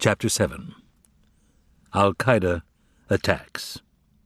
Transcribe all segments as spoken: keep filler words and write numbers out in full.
Chapter seven. Al-Qaeda Attacks.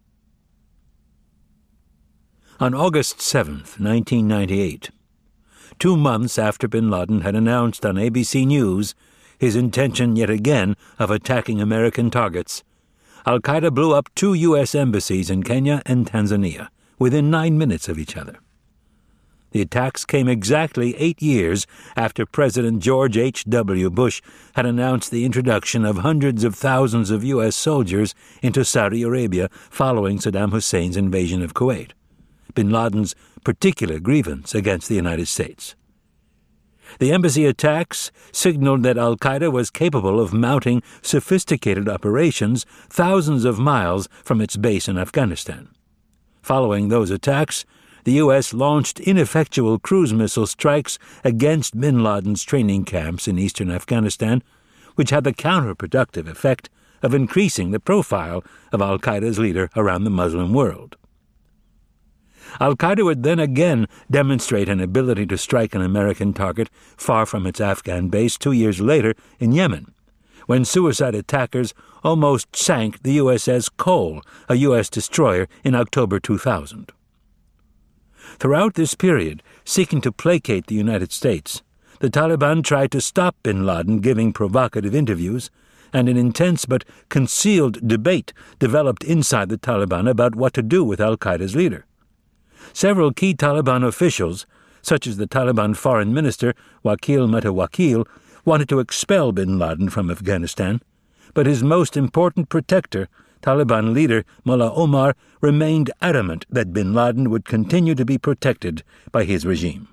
On August seventh, nineteen ninety-eight, two months after bin Laden had announced on A B C News his intention yet again of attacking American targets, Al-Qaeda blew up two U S embassies in Kenya and Tanzania within nine minutes of each other. The attacks came exactly eight years after President George H W Bush had announced the introduction of hundreds of thousands of U S soldiers into Saudi Arabia following Saddam Hussein's invasion of Kuwait, bin Laden's particular grievance against the United States. The embassy attacks signaled that Al-Qaeda was capable of mounting sophisticated operations thousands of miles from its base in Afghanistan. Following those attacks, the U S launched ineffectual cruise missile strikes against bin Laden's training camps in eastern Afghanistan, which had the counterproductive effect of increasing the profile of Al-Qaeda's leader around the Muslim world. Al-Qaeda would then again demonstrate an ability to strike an American target far from its Afghan base two years later in Yemen, when suicide attackers almost sank the U S S Cole, a U S destroyer, in October two thousand. Throughout this period, seeking to placate the United States, the Taliban tried to stop bin Laden giving provocative interviews, and an intense but concealed debate developed inside the Taliban about what to do with Al-Qaeda's leader. Several key Taliban officials, such as the Taliban foreign minister Wakil Mutawakil, wanted to expel bin Laden from Afghanistan, but his most important protector, Taliban leader Mullah Omar, remained adamant that bin Laden would continue to be protected by his regime.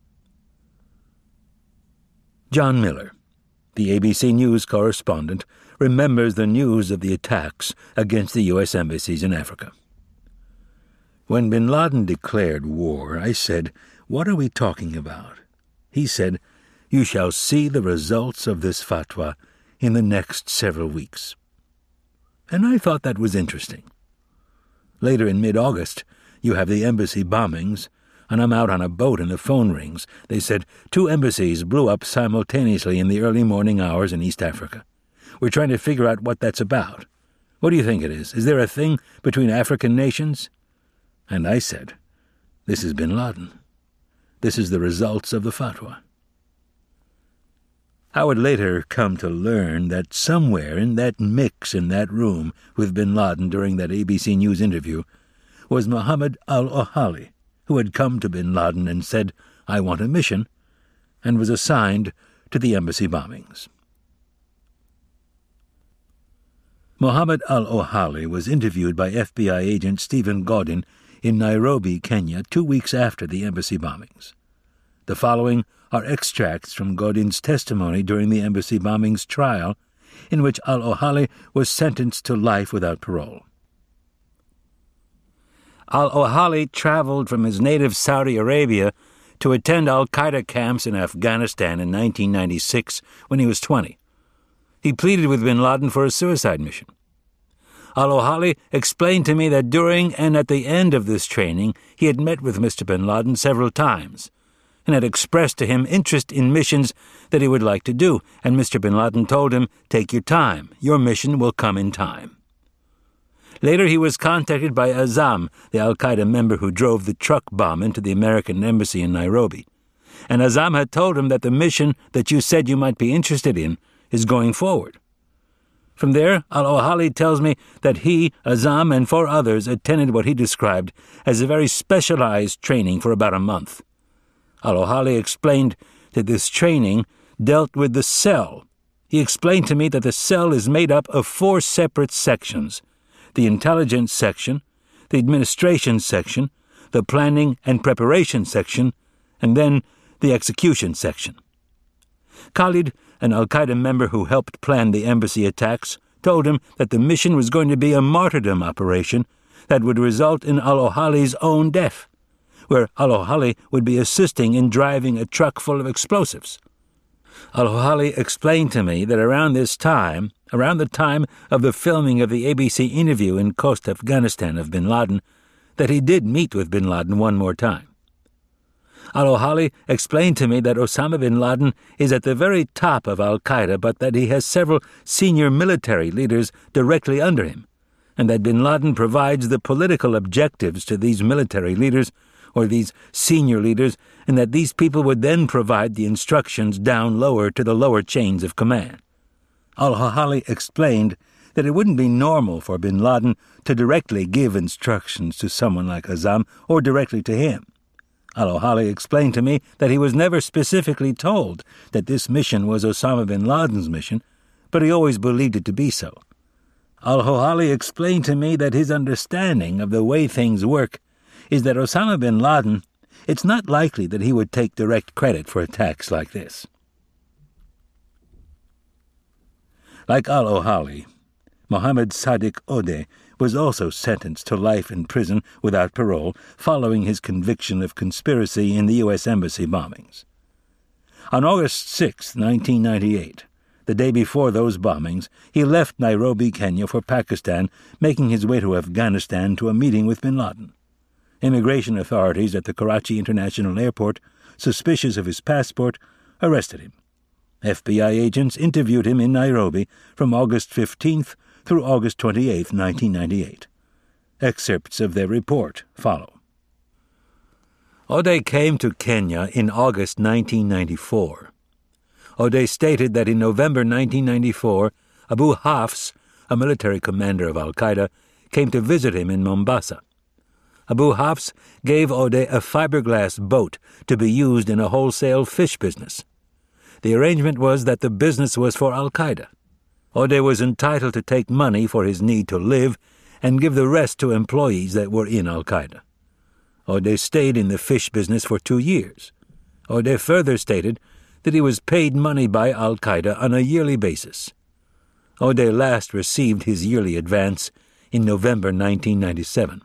John Miller, the A B C News correspondent, remembers the news of the attacks against the U S embassies in Africa. When bin Laden declared war, I said, "What are we talking about?" He said, "You shall see the results of this fatwa in the next several weeks." And I thought that was interesting. Later in mid-August, you have the embassy bombings, and I'm out on a boat and the phone rings. They said two embassies blew up simultaneously in the early morning hours in East Africa. We're trying to figure out what that's about. What do you think it is? Is there a thing between African nations? And I said, this is bin Laden. This is the results of the fatwa. I would later come to learn that somewhere in that mix in that room with bin Laden during that A B C News interview was Mohammed al-Ohali, who had come to bin Laden and said, "I want a mission," and was assigned to the embassy bombings. Mohammed al-Ohali was interviewed by F B I agent Stephen Godin in Nairobi, Kenya, two weeks after the embassy bombings. The following are extracts from Godin's testimony during the embassy bombings trial, in which al-Ohali was sentenced to life without parole. Al-Ohali traveled from his native Saudi Arabia to attend al-Qaeda camps in Afghanistan in nineteen ninety-six when he was twenty. He pleaded with bin Laden for a suicide mission. Al-Ohali explained to me that during and at the end of this training he had met with Mister bin Laden several times and had expressed to him interest in missions that he would like to do, and Mister bin Laden told him, "Take your time. Your mission will come in time." Later he was contacted by Azam, the al-Qaeda member who drove the truck bomb into the American embassy in Nairobi, and Azam had told him that the mission that you said you might be interested in is going forward. From there, al-Ohali tells me that he, Azam, and four others attended what he described as a very specialized training for about a month. Al-Ohali explained that this training dealt with the cell. He explained to me that the cell is made up of four separate sections: the intelligence section, the administration section, the planning and preparation section, and then the execution section. Khalid, an al-Qaeda member who helped plan the embassy attacks, told him that the mission was going to be a martyrdom operation that would result in al-Ohali's own death, where al-Ohali would be assisting in driving a truck full of explosives. Al-Ohali explained to me that around this time, around the time of the filming of the A B C interview in Khost, Afghanistan of bin Laden, that he did meet with bin Laden one more time. Al-Ohali explained to me that Osama bin Laden is at the very top of al-Qaeda, but that he has several senior military leaders directly under him, and that bin Laden provides the political objectives to these military leaders, or these senior leaders, and that these people would then provide the instructions down lower to the lower chains of command. Al-Ohali explained that it wouldn't be normal for bin Laden to directly give instructions to someone like Azzam or directly to him. Al-Ohali explained to me that he was never specifically told that this mission was Osama bin Laden's mission, but he always believed it to be so. Al-Ohali explained to me that his understanding of the way things work is that Osama bin Laden, it's not likely that he would take direct credit for attacks like this. Like Al-Ohali, Mohammed Sadiq Odeh was also sentenced to life in prison without parole following his conviction of conspiracy in the U S Embassy bombings. On August sixth, nineteen ninety-eight, the day before those bombings, he left Nairobi, Kenya for Pakistan, making his way to Afghanistan to a meeting with bin Laden. Immigration authorities at the Karachi International Airport, suspicious of his passport, arrested him. F B I agents interviewed him in Nairobi from August fifteenth through August twenty-eighth, nineteen ninety-eight. Excerpts of their report follow. Odeh came to Kenya in August nineteen ninety-four. Odeh stated that in November nineteen ninety-four, Abu Hafs, a military commander of al-Qaeda, came to visit him in Mombasa. Abu Hafs gave Odeh a fiberglass boat to be used in a wholesale fish business. The arrangement was that the business was for al-Qaeda. Odeh was entitled to take money for his need to live and give the rest to employees that were in al-Qaeda. Odeh stayed in the fish business for two years. Odeh further stated that he was paid money by al-Qaeda on a yearly basis. Odeh last received his yearly advance in November nineteen ninety-seven.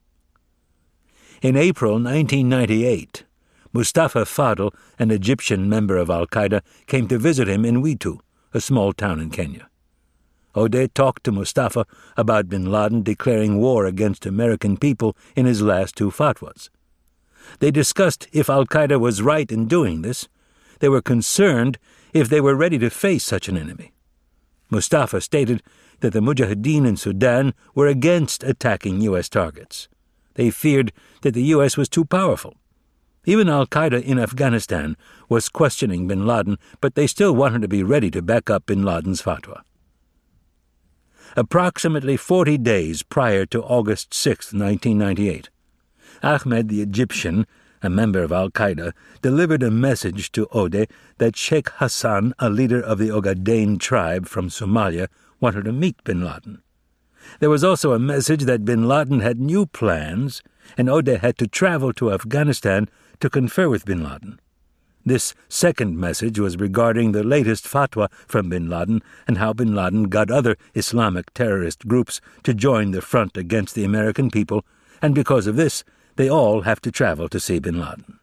In April nineteen ninety-eight, Mustafa Fadl, an Egyptian member of al-Qaeda, came to visit him in Witu, a small town in Kenya. Odeh talked to Mustafa about bin Laden declaring war against American people in his last two fatwas. They discussed if al-Qaeda was right in doing this. They were concerned if they were ready to face such an enemy. Mustafa stated that the Mujahideen in Sudan were against attacking U S targets. They feared that the U S was too powerful. Even al-Qaeda in Afghanistan was questioning bin Laden, but they still wanted to be ready to back up bin Laden's fatwa. Approximately forty days prior to August sixth, nineteen ninety-eight, Ahmed the Egyptian, a member of al-Qaeda, delivered a message to Odeh that Sheikh Hassan, a leader of the Ogaden tribe from Somalia, wanted to meet bin Laden. There was also a message that bin Laden had new plans, and Odeh had to travel to Afghanistan to confer with bin Laden. This second message was regarding the latest fatwa from bin Laden and how bin Laden got other Islamic terrorist groups to join the front against the American people, and because of this, they all have to travel to see bin Laden.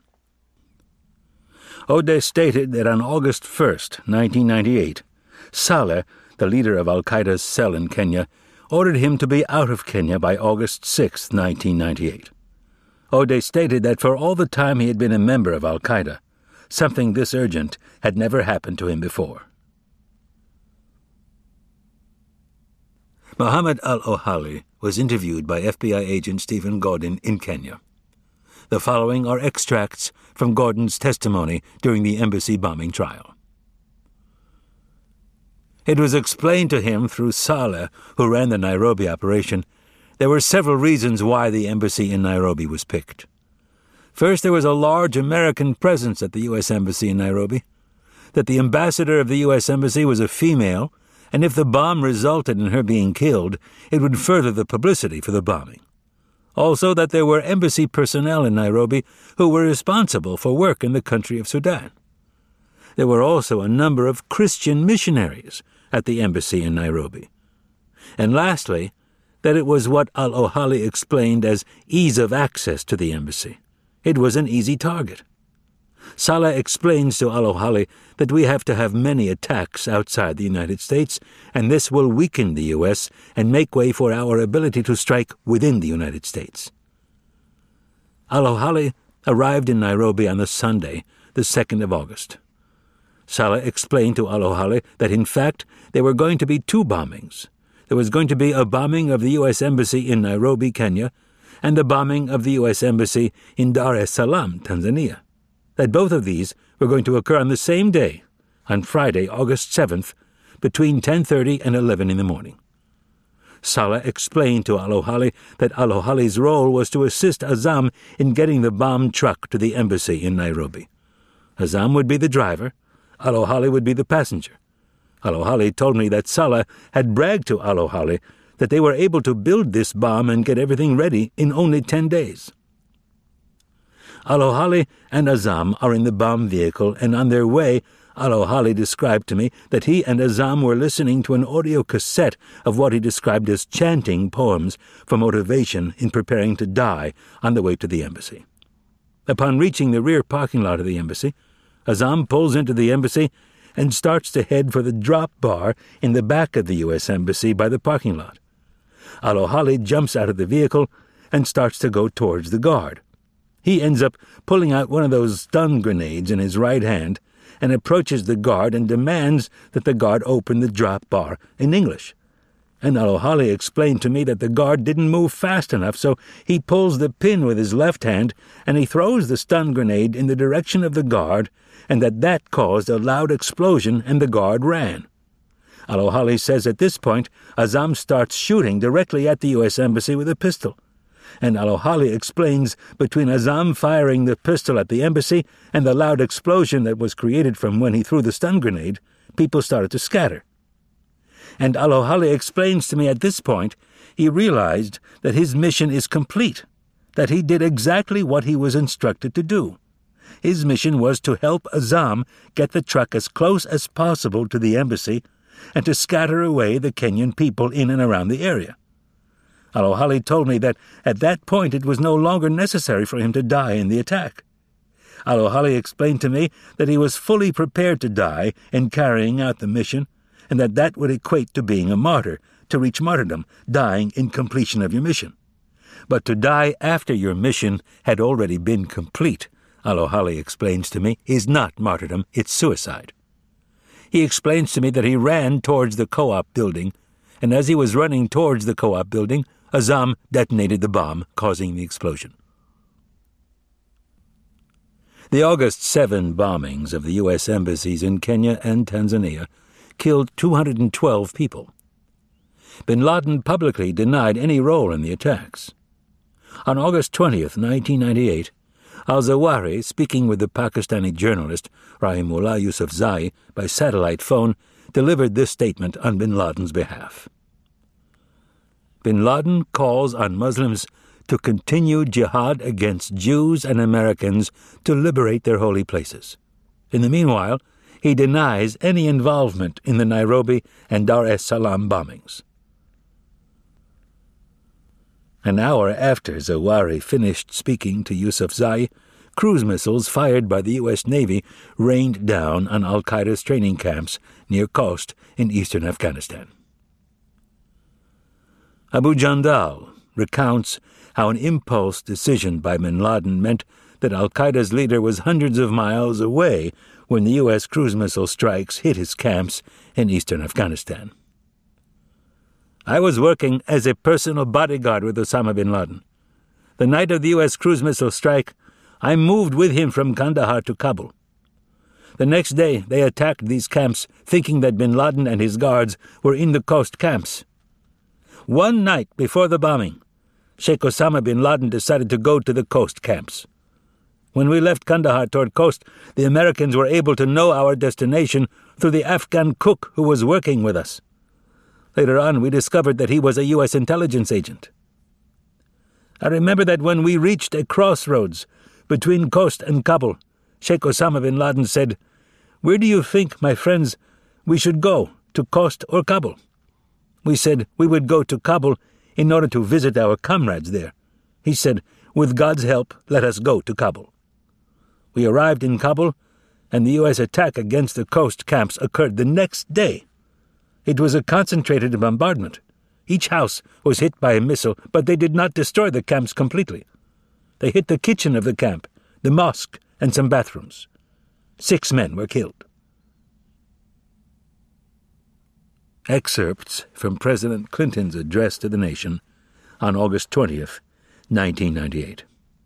Odeh stated that on August first, nineteen ninety-eight, Saleh, the leader of al-Qaeda's cell in Kenya, ordered him to be out of Kenya by August sixth, nineteen ninety-eight. Odeh stated that for all the time he had been a member of al-Qaeda, something this urgent had never happened to him before. Mohammed al-Ohali was interviewed by F B I agent Stephen Gordon in Kenya. The following are extracts from Gordon's testimony during the embassy bombing trial. It was explained to him through Saleh, who ran the Nairobi operation, there were several reasons why the embassy in Nairobi was picked. First, there was a large American presence at the U S Embassy in Nairobi, that the ambassador of the U S Embassy was a female, and if the bomb resulted in her being killed, it would further the publicity for the bombing. Also, that there were embassy personnel in Nairobi who were responsible for work in the country of Sudan. There were also a number of Christian missionaries at the embassy in Nairobi. And lastly, that it was what al-Ohali explained as ease of access to the embassy. It was an easy target. Saleh explains to al-Ohali that we have to have many attacks outside the United States, and this will weaken the U S and make way for our ability to strike within the United States. Al-Ohali arrived in Nairobi on the Sunday, the second of August. Saleh explained to Alohale that, in fact, there were going to be two bombings. There was going to be a bombing of the U S Embassy in Nairobi, Kenya, and the bombing of the U S Embassy in Dar es Salaam, Tanzania. That both of these were going to occur on the same day, on Friday, August seventh, between ten thirty and eleven in the morning. Saleh explained to Alohale that Alohale's role was to assist Azam in getting the bomb truck to the embassy in Nairobi. Azam would be the driver, Alohale would be the passenger. Alohale told me that Saleh had bragged to Alohale that they were able to build this bomb and get everything ready in only ten days. Alohale and Azam are in the bomb vehicle, and on their way, Alohale described to me that he and Azam were listening to an audio cassette of what he described as chanting poems for motivation in preparing to die on the way to the embassy. Upon reaching the rear parking lot of the embassy, Azam pulls into the embassy and starts to head for the drop bar in the back of the U S Embassy by the parking lot. Alohale jumps out of the vehicle and starts to go towards the guard. He ends up pulling out one of those stun grenades in his right hand and approaches the guard and demands that the guard open the drop bar in English. And Alohale explained to me that the guard didn't move fast enough, so he pulls the pin with his left hand and he throws the stun grenade in the direction of the guard, and that that caused a loud explosion and the guard ran. Alohale says at this point, Azam starts shooting directly at the U S Embassy with a pistol. And Alohale explains between Azam firing the pistol at the embassy and the loud explosion that was created from when he threw the stun grenade, people started to scatter. And Alohale explains to me at this point he realized that his mission is complete, that he did exactly what he was instructed to do. His mission was to help Azam get the truck as close as possible to the embassy and to scatter away the Kenyan people in and around the area. Alohale told me that at that point it was no longer necessary for him to die in the attack. Alohale explained to me that he was fully prepared to die in carrying out the mission, and that that would equate to being a martyr, to reach martyrdom, dying in completion of your mission. But to die after your mission had already been complete, Alohale explains to me, is not martyrdom, it's suicide. He explains to me that he ran towards the co-op building, and as he was running towards the co-op building, Azam detonated the bomb, causing the explosion. The August seventh bombings of the U S embassies in Kenya and Tanzania killed two hundred twelve people. Bin Laden publicly denied any role in the attacks. On August twentieth, nineteen ninety-eight, al-Zawahiri, speaking with the Pakistani journalist Rahimullah Yousafzai by satellite phone, delivered this statement on bin Laden's behalf. Bin Laden calls on Muslims to continue jihad against Jews and Americans to liberate their holy places. In the meanwhile, he denies any involvement in the Nairobi and Dar es Salaam bombings. An hour after Zawahiri finished speaking to Yousafzai, cruise missiles fired by the U S Navy rained down on al-Qaeda's training camps near Khost in eastern Afghanistan. Abu Jandal recounts how an impulse decision by bin Laden meant that al-Qaeda's leader was hundreds of miles away when the U S cruise missile strikes hit his camps in eastern Afghanistan. I was working as a personal bodyguard with Osama bin Laden. The night of the U S cruise missile strike, I moved with him from Kandahar to Kabul. The next day, they attacked these camps, thinking that bin Laden and his guards were in the Khost camps. One night before the bombing, Sheikh Osama bin Laden decided to go to the Khost camps. When we left Kandahar toward Khost, the Americans were able to know our destination through the Afghan cook who was working with us. Later on, we discovered that he was a U S intelligence agent. I remember that when we reached a crossroads between Khost and Kabul, Sheikh Osama bin Laden said, "Where do you think, my friends, we should go, to Khost or Kabul?" We said we would go to Kabul in order to visit our comrades there. He said, "With God's help, let us go to Kabul." We arrived in Kabul, and the U S attack against the Khost camps occurred the next day. It was a concentrated bombardment. Each house was hit by a missile, but they did not destroy the camps completely. They hit the kitchen of the camp, the mosque, and some bathrooms. Six men were killed. Excerpts from President Clinton's address to the nation on August twentieth, nineteen ninety-eight.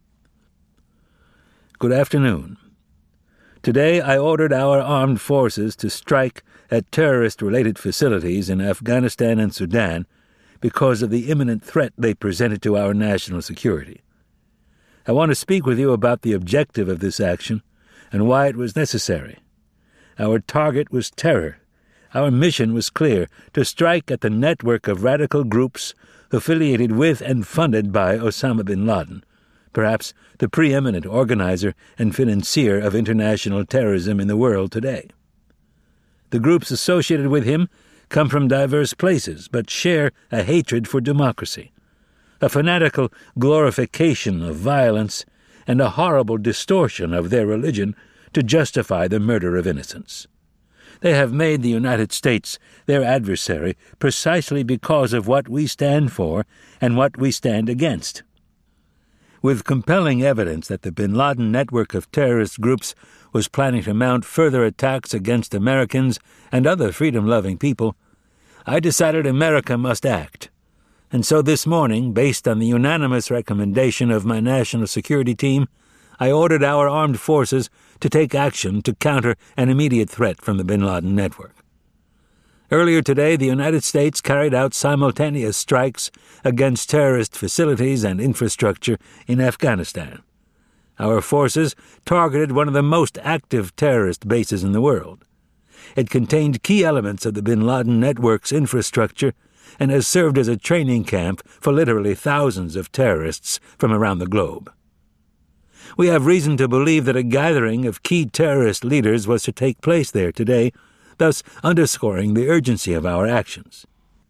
Good afternoon. Today I ordered our armed forces to strike at terrorist-related facilities in Afghanistan and Sudan because of the imminent threat they presented to our national security. I want to speak with you about the objective of this action and why it was necessary. Our target was terror. Our mission was clear, to strike at the network of radical groups affiliated with and funded by Osama bin Laden, perhaps the preeminent organizer and financier of international terrorism in the world today. The groups associated with him come from diverse places, but share a hatred for democracy, a fanatical glorification of violence, and a horrible distortion of their religion to justify the murder of innocents. They have made the United States their adversary precisely because of what we stand for and what we stand against. With compelling evidence that the bin Laden network of terrorist groups was planning to mount further attacks against Americans and other freedom-loving people, I decided America must act. And so this morning, based on the unanimous recommendation of my national security team, I ordered our armed forces to take action to counter an immediate threat from the bin Laden network. Earlier today, the United States carried out simultaneous strikes against terrorist facilities and infrastructure in Afghanistan. Our forces targeted one of the most active terrorist bases in the world. It contained key elements of the bin Laden network's infrastructure and has served as a training camp for literally thousands of terrorists from around the globe. We have reason to believe that a gathering of key terrorist leaders was to take place there today, thus underscoring the urgency of our actions.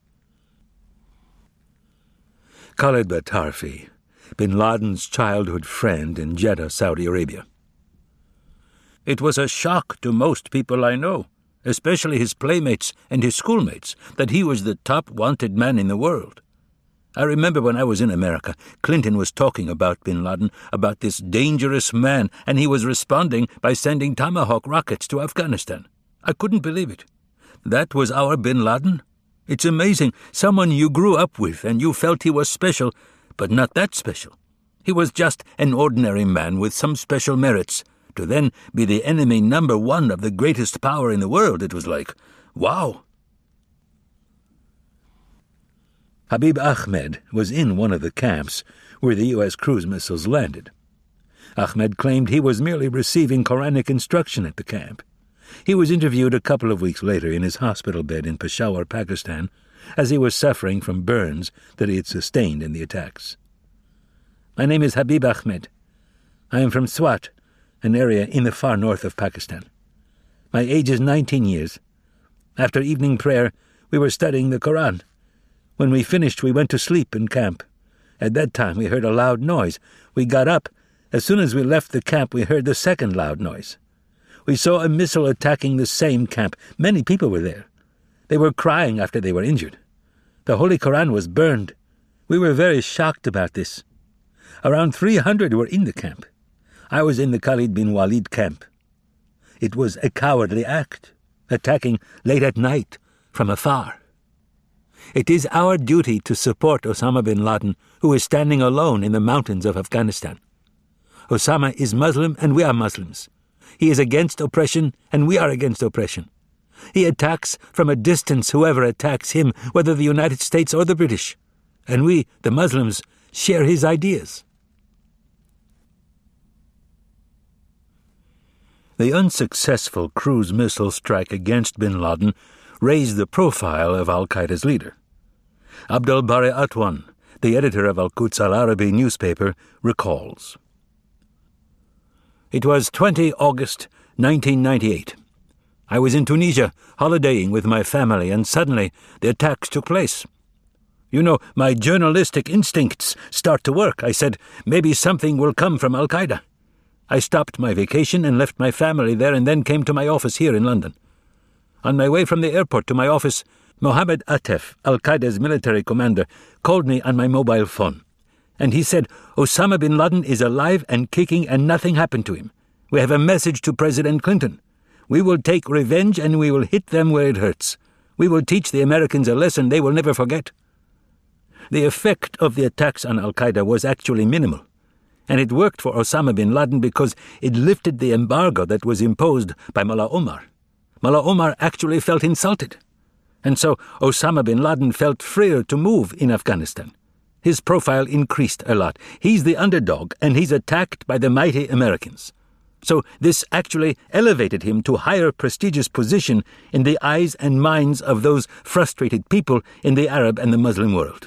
Khalid Batarfi, bin Laden's childhood friend in Jeddah, Saudi Arabia. It was a shock to most people I know, especially his playmates and his schoolmates, that he was the top wanted man in the world. I remember when I was in America, Clinton was talking about bin Laden, about this dangerous man, and he was responding by sending Tomahawk rockets to Afghanistan. I couldn't believe it. That was our bin Laden? It's amazing. Someone you grew up with and you felt he was special, but not that special. He was just an ordinary man with some special merits. To then be the enemy number one of the greatest power in the world, it was like, wow. Habib Ahmed was in one of the camps where the U S cruise missiles landed. Ahmed claimed he was merely receiving Quranic instruction at the camp. He was interviewed a couple of weeks later in his hospital bed in Peshawar, Pakistan, as he was suffering from burns that he had sustained in the attacks. My name is Habib Ahmed. I am from Swat, an area in the far north of Pakistan. My age is nineteen years. After evening prayer, we were studying the Quran. When we finished, we went to sleep in camp. At that time, we heard a loud noise. We got up. As soon as we left the camp, we heard the second loud noise. We saw a missile attacking the same camp. Many people were there. They were crying after they were injured. The Holy Quran was burned. We were very shocked about this. Around three hundred were in the camp. I was in the Khalid bin Walid camp. It was a cowardly act, attacking late at night from afar. It is our duty to support Osama bin Laden, who is standing alone in the mountains of Afghanistan. Osama is Muslim and we are Muslims. He is against oppression and we are against oppression. He attacks from a distance whoever attacks him, whether the United States or the British. And we, the Muslims, share his ideas. The unsuccessful cruise missile strike against bin Laden raised the profile of al-Qaeda's leader. Abdel Bari Atwan, the editor of Al-Quds Al-Arabi newspaper, recalls. It was the twentieth of August, nineteen ninety-eight. I was in Tunisia, holidaying with my family, and suddenly the attacks took place. You know, my journalistic instincts start to work. I said, maybe something will come from Al-Qaeda. I stopped my vacation and left my family there and then came to my office here in London. On my way from the airport to my office, Mohammed Atef, Al-Qaeda's military commander, called me on my mobile phone. And he said, Osama bin Laden is alive and kicking and nothing happened to him. We have a message to President Clinton. We will take revenge and we will hit them where it hurts. We will teach the Americans a lesson they will never forget. The effect of the attacks on al-Qaeda was actually minimal, and it worked for Osama bin Laden because it lifted the embargo that was imposed by Mullah Omar. Mullah Omar actually felt insulted, and so Osama bin Laden felt freer to move in Afghanistan. His profile increased a lot. He's the underdog, and he's attacked by the mighty Americans. So this actually elevated him to a higher prestigious position in the eyes and minds of those frustrated people in the Arab and the Muslim world.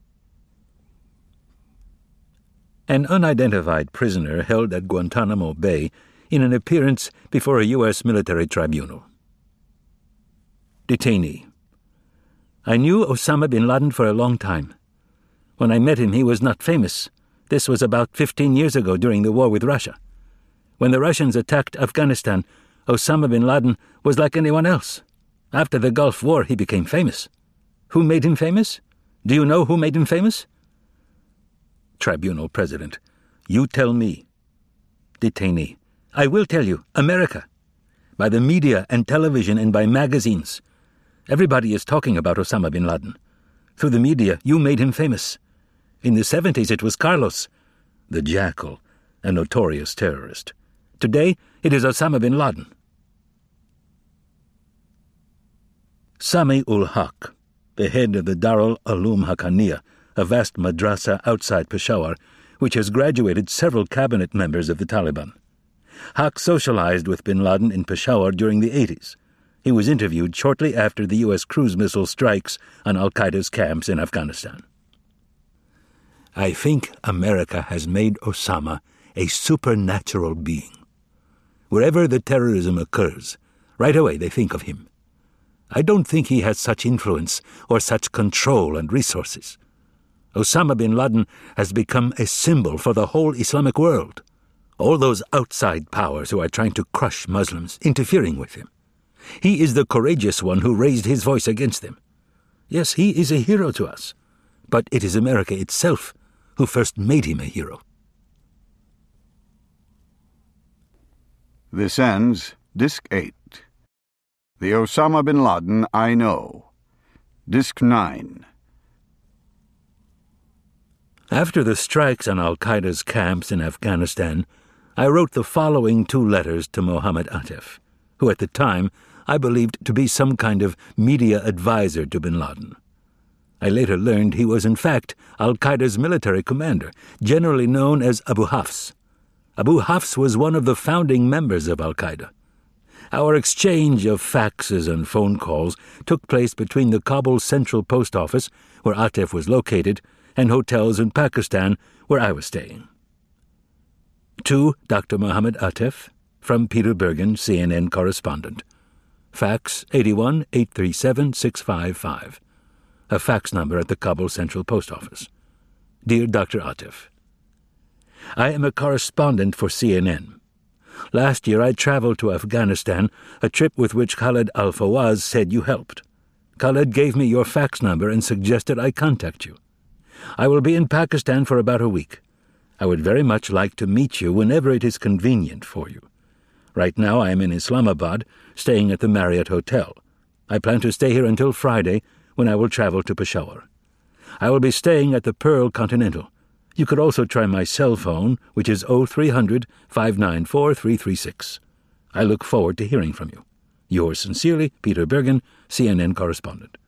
An unidentified prisoner held at Guantanamo Bay in an appearance before a U S military tribunal. Detainee. I knew Osama bin Laden for a long time. When I met him, he was not famous. This was about fifteen years ago during the war with Russia. When the Russians attacked Afghanistan, Osama bin Laden was like anyone else. After the Gulf War, he became famous. Who made him famous? Do you know who made him famous? Tribunal President. You tell me. Detainee. I will tell you. America. By the media and television and by magazines. Everybody is talking about Osama bin Laden. Through the media, you made him famous. In the seventies, it was Carlos, the Jackal, a notorious terrorist. Today, it is Osama bin Laden. Sami ul Haq, the head of the Darul Uloom Haqqaniya, a vast madrasa outside Peshawar, which has graduated several cabinet members of the Taliban. Haq socialized with bin Laden in Peshawar during the eighties. He was interviewed shortly after the U S cruise missile strikes on al-Qaeda's camps in Afghanistan. I think America has made Osama a supernatural being. Wherever the terrorism occurs, right away they think of him. I don't think he has such influence or such control and resources. Osama bin Laden has become a symbol for the whole Islamic world. All those outside powers who are trying to crush Muslims, interfering with him. He is the courageous one who raised his voice against them. Yes, he is a hero to us, but it is America itself who first made him a hero. This ends Disc eight. The Osama bin Laden I Know. Disc nine. After the strikes on al-Qaeda's camps in Afghanistan, I wrote the following two letters to Mohammed Atef, who at the time I believed to be some kind of media advisor to bin Laden. I later learned he was in fact al-Qaeda's military commander, generally known as Abu Hafs. Abu Hafs was one of the founding members of al-Qaeda. Our exchange of faxes and phone calls took place between the Kabul Central Post Office, where Atef was located, and hotels in Pakistan, where I was staying. To Doctor Mohammed Atef, from Peter Bergen, C N N correspondent. Fax eighty-one, eight three seven, six five five. A fax number at the Kabul Central Post Office. Dear Doctor Atef, I am a correspondent for C N N. Last year I traveled to Afghanistan, a trip with which Khaled Al-Fawaz said you helped. Khaled gave me your fax number and suggested I contact you. I will be in Pakistan for about a week. I would very much like to meet you whenever it is convenient for you. Right now I am in Islamabad, staying at the Marriott Hotel. I plan to stay here until Friday, when I will travel to Peshawar. I will be staying at the Pearl Continental. You could also try my cell phone, which is oh three hundred, five nine four, three three six. I look forward to hearing from you. Yours sincerely, Peter Bergen, C N N correspondent.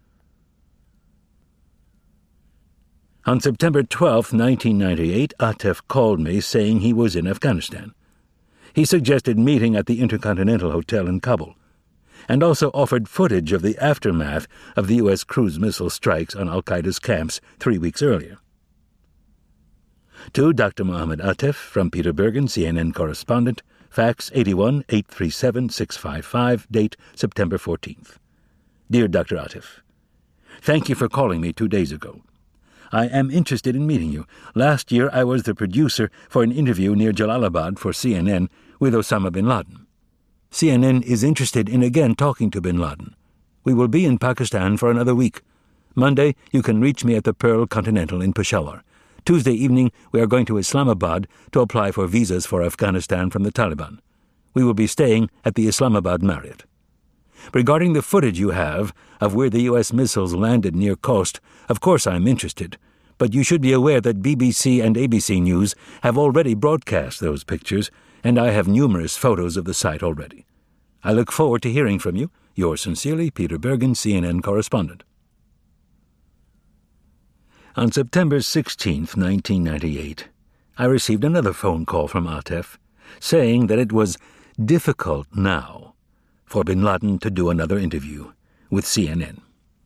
On September twelfth, nineteen ninety-eight, Atef called me saying he was in Afghanistan. He suggested meeting at the Intercontinental Hotel in Kabul, and also offered footage of the aftermath of the U S cruise missile strikes on al-Qaeda's camps three weeks earlier. To Doctor Mohammed Atef, from Peter Bergen, C N N correspondent, fax eighty-one, eight three seven, six five five, date September fourteenth. Dear Doctor Atef, thank you for calling me two days ago. I am interested in meeting you. Last year I was the producer for an interview near Jalalabad for C N N with Osama bin Laden. C N N is interested in again talking to bin Laden. We will be in Pakistan for another week. Monday you can reach me at the Pearl Continental in Peshawar. Tuesday evening, we are going to Islamabad to apply for visas for Afghanistan from the Taliban. We will be staying at the Islamabad Marriott. Regarding the footage you have of where the U S missiles landed near coast, of course I am interested, but you should be aware that B B C and A B C News have already broadcast those pictures, and I have numerous photos of the site already. I look forward to hearing from you. Yours sincerely, Peter Bergen, C N N correspondent. On September sixteenth, nineteen ninety-eight, I received another phone call from Atef, saying that it was difficult now for bin Laden to do another interview with C N N.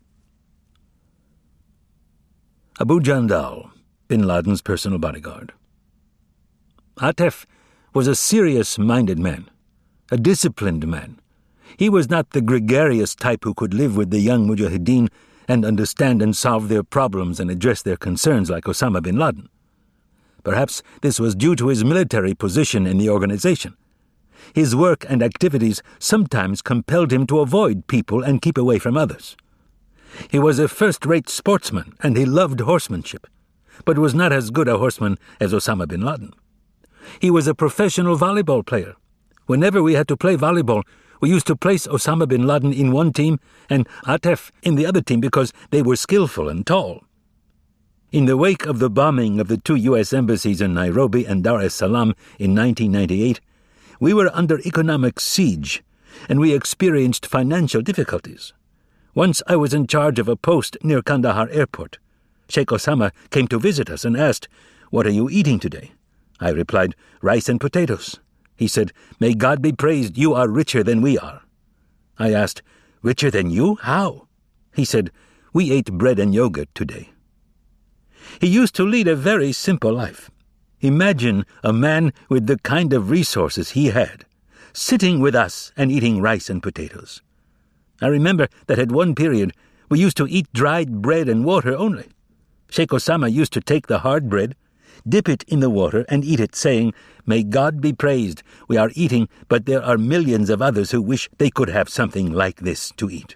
Abu Jandal, bin Laden's personal bodyguard. Atef was a serious-minded man, a disciplined man. He was not the gregarious type who could live with the young mujahideen and understand and solve their problems and address their concerns like Osama bin Laden. Perhaps this was due to his military position in the organization. His work and activities sometimes compelled him to avoid people and keep away from others. He was a first-rate sportsman, and he loved horsemanship, but was not as good a horseman as Osama bin Laden. He was a professional volleyball player. Whenever we had to play volleyball, we used to place Osama bin Laden in one team and Atef in the other team because they were skillful and tall. In the wake of the bombing of the two U S embassies in Nairobi and Dar es Salaam in nineteen ninety-eight, we were under economic siege, and we experienced financial difficulties. Once I was in charge of a post near Kandahar Airport. Sheikh Osama came to visit us and asked, "What are you eating today?" I replied, "Rice and potatoes." He said, "May God be praised, you are richer than we are." I asked, "Richer than you? How?" He said, "We ate bread and yogurt today." He used to lead a very simple life. Imagine a man with the kind of resources he had, sitting with us and eating rice and potatoes. I remember that at one period we used to eat dried bread and water only. Sheikh Osama used to take the hard bread, dip it in the water, and eat it, saying, "May God be praised, we are eating, but there are millions of others who wish they could have something like this to eat."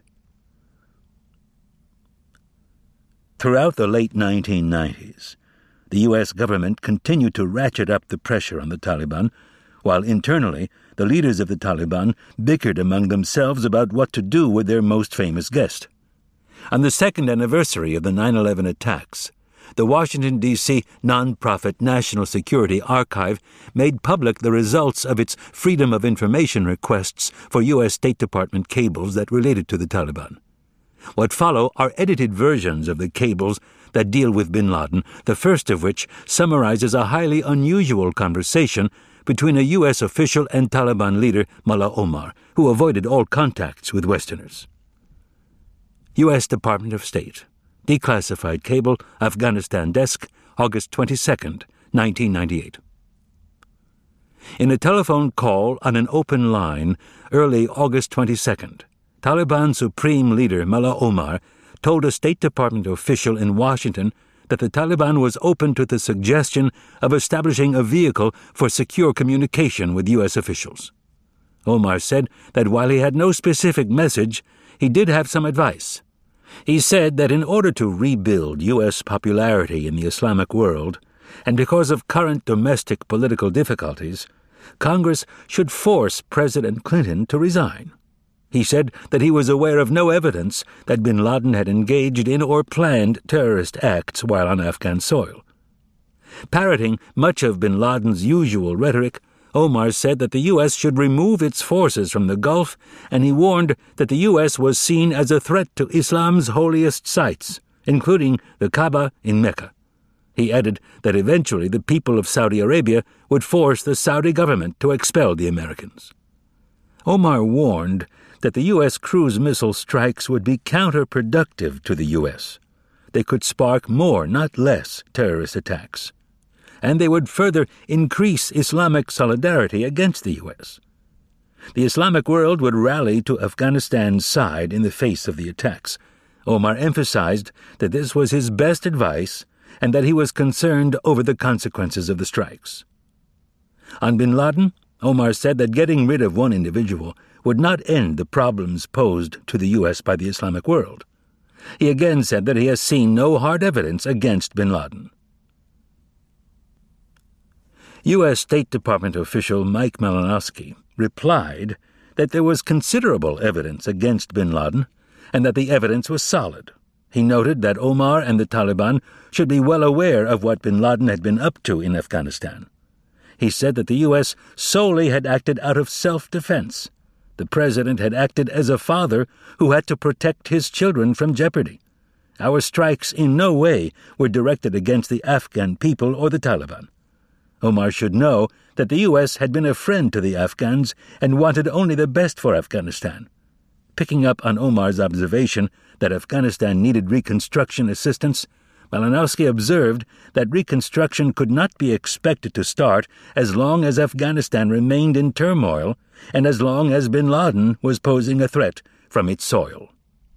Throughout the late nineteen nineties, the U S government continued to ratchet up the pressure on the Taliban, while internally the leaders of the Taliban bickered among themselves about what to do with their most famous guest. On the second anniversary of the nine eleven attacks, the Washington, D C nonprofit National Security Archive made public the results of its Freedom of Information requests for U S State Department cables that related to the Taliban. What follow are edited versions of the cables that deal with bin Laden, the first of which summarizes a highly unusual conversation between a U S official and Taliban leader Mullah Omar, who avoided all contacts with Westerners. U S Department of State. Declassified cable, Afghanistan desk, August twenty-second, nineteen ninety-eight. In a telephone call on an open line early August twenty-second, Taliban Supreme Leader Mullah Omar told a State Department official in Washington that the Taliban was open to the suggestion of establishing a vehicle for secure communication with U S officials. Omar said that while he had no specific message, he did have some advice. He said that in order to rebuild U S popularity in the Islamic world, and because of current domestic political difficulties, Congress should force President Clinton to resign. He said that he was aware of no evidence that bin Laden had engaged in or planned terrorist acts while on Afghan soil. Parroting much of bin Laden's usual rhetoric, Omar said that the U S should remove its forces from the Gulf, and he warned that the U S was seen as a threat to Islam's holiest sites, including the Kaaba in Mecca. He added that eventually the people of Saudi Arabia would force the Saudi government to expel the Americans. Omar warned that the U S cruise missile strikes would be counterproductive to the U S. They could spark more, not less, terrorist attacks, and they would further increase Islamic solidarity against the U S. The Islamic world would rally to Afghanistan's side in the face of the attacks. Omar emphasized that this was his best advice and that he was concerned over the consequences of the strikes. On bin Laden, Omar said that getting rid of one individual would not end the problems posed to the U S by the Islamic world. He again said that he has seen no hard evidence against bin Laden. U S State Department official Mike Malinowski replied that there was considerable evidence against bin Laden and that the evidence was solid. He noted that Omar and the Taliban should be well aware of what bin Laden had been up to in Afghanistan. He said that the U S solely had acted out of self-defense. The president had acted as a father who had to protect his children from jeopardy. Our strikes in no way were directed against the Afghan people or the Taliban. Omar should know that the U S had been a friend to the Afghans and wanted only the best for Afghanistan. Picking up on Omar's observation that Afghanistan needed reconstruction assistance, Malinowski observed that reconstruction could not be expected to start as long as Afghanistan remained in turmoil and as long as bin Laden was posing a threat from its soil.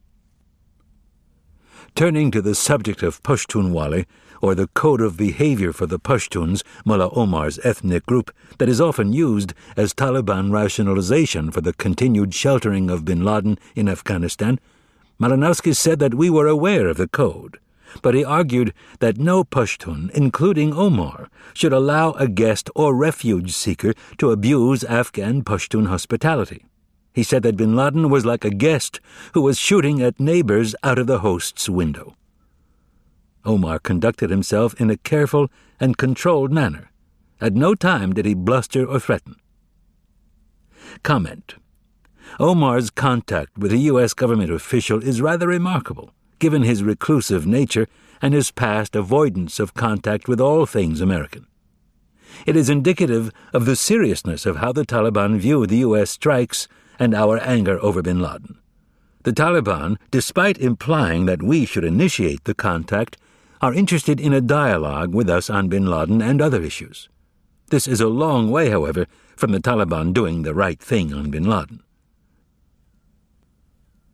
Turning to the subject of Pashtunwali, or the code of behavior for the Pashtuns, Mullah Omar's ethnic group, that is often used as Taliban rationalization for the continued sheltering of bin Laden in Afghanistan, Malinowski said that we were aware of the code, but he argued that no Pashtun, including Omar, should allow a guest or refuge seeker to abuse Afghan Pashtun hospitality. He said that bin Laden was like a guest who was shooting at neighbors out of the host's window. Omar conducted himself in a careful and controlled manner. At no time did he bluster or threaten. Comment. Omar's contact with a U S government official is rather remarkable, given his reclusive nature and his past avoidance of contact with all things American. It is indicative of the seriousness of how the Taliban view the U S strikes and our anger over bin Laden. The Taliban, despite implying that we should initiate the contact, are interested in a dialogue with us on bin Laden and other issues. This is a long way, however, from the Taliban doing the right thing on bin Laden.